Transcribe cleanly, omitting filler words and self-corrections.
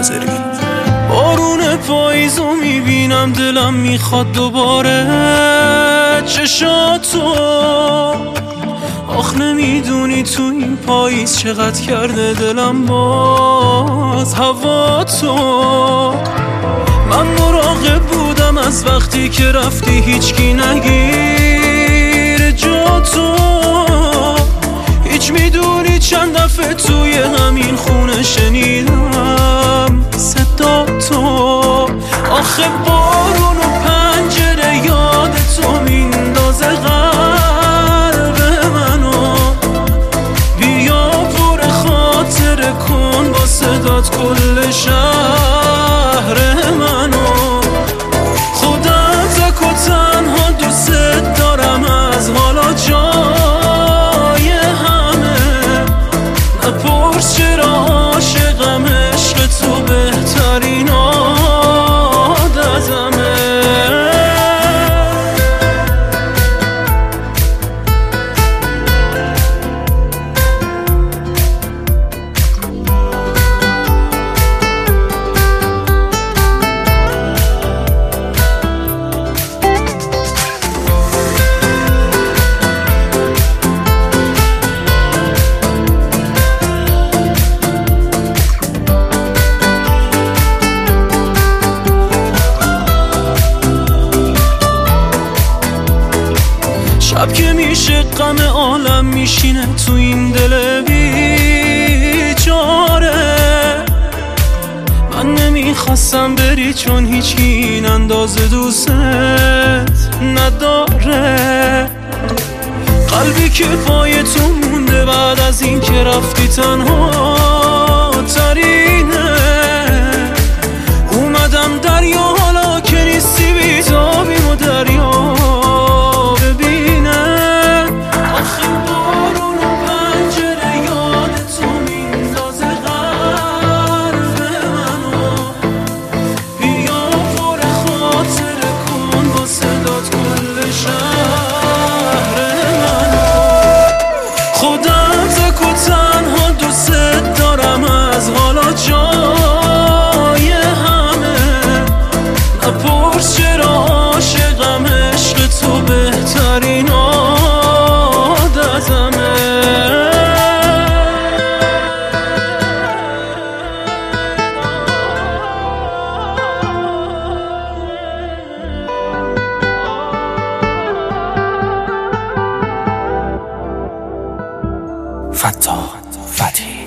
منتظری. بارون پاییزو میبینم دلم میخواد دوباره چشاتو. آخ نمیدونی تو این پاییز چقدر کرده دلم باز هوا تو. من مراقب بودم از وقتی که رفتی هیچکی نگیر جا تو. هیچ میدونی چند دفعه توی همین خونه شنیدم صدا تو. آخه بارون و پنجره یاد تو میندازه قلب منو. بیا پر خاطره کن با صدات کل شهر منو. خودت تک و تنها دوست دارم از حالا جای همه. نپرس چرا عاشقم عشق تو بهترین عادتمه. شب که میشه غم عالم میشینه تو این دل بیچاره. من نمیخواستم بری چون هیچکی این اندازه دوست نداره. قلبی که پای تو مونده بعد از این که رفتی تنها ترینه. اومدم دریا حالا که نیستی بیتابیم و دریا چرا عاشقم عشق تو بهترین عادتمه. فتاح فتحی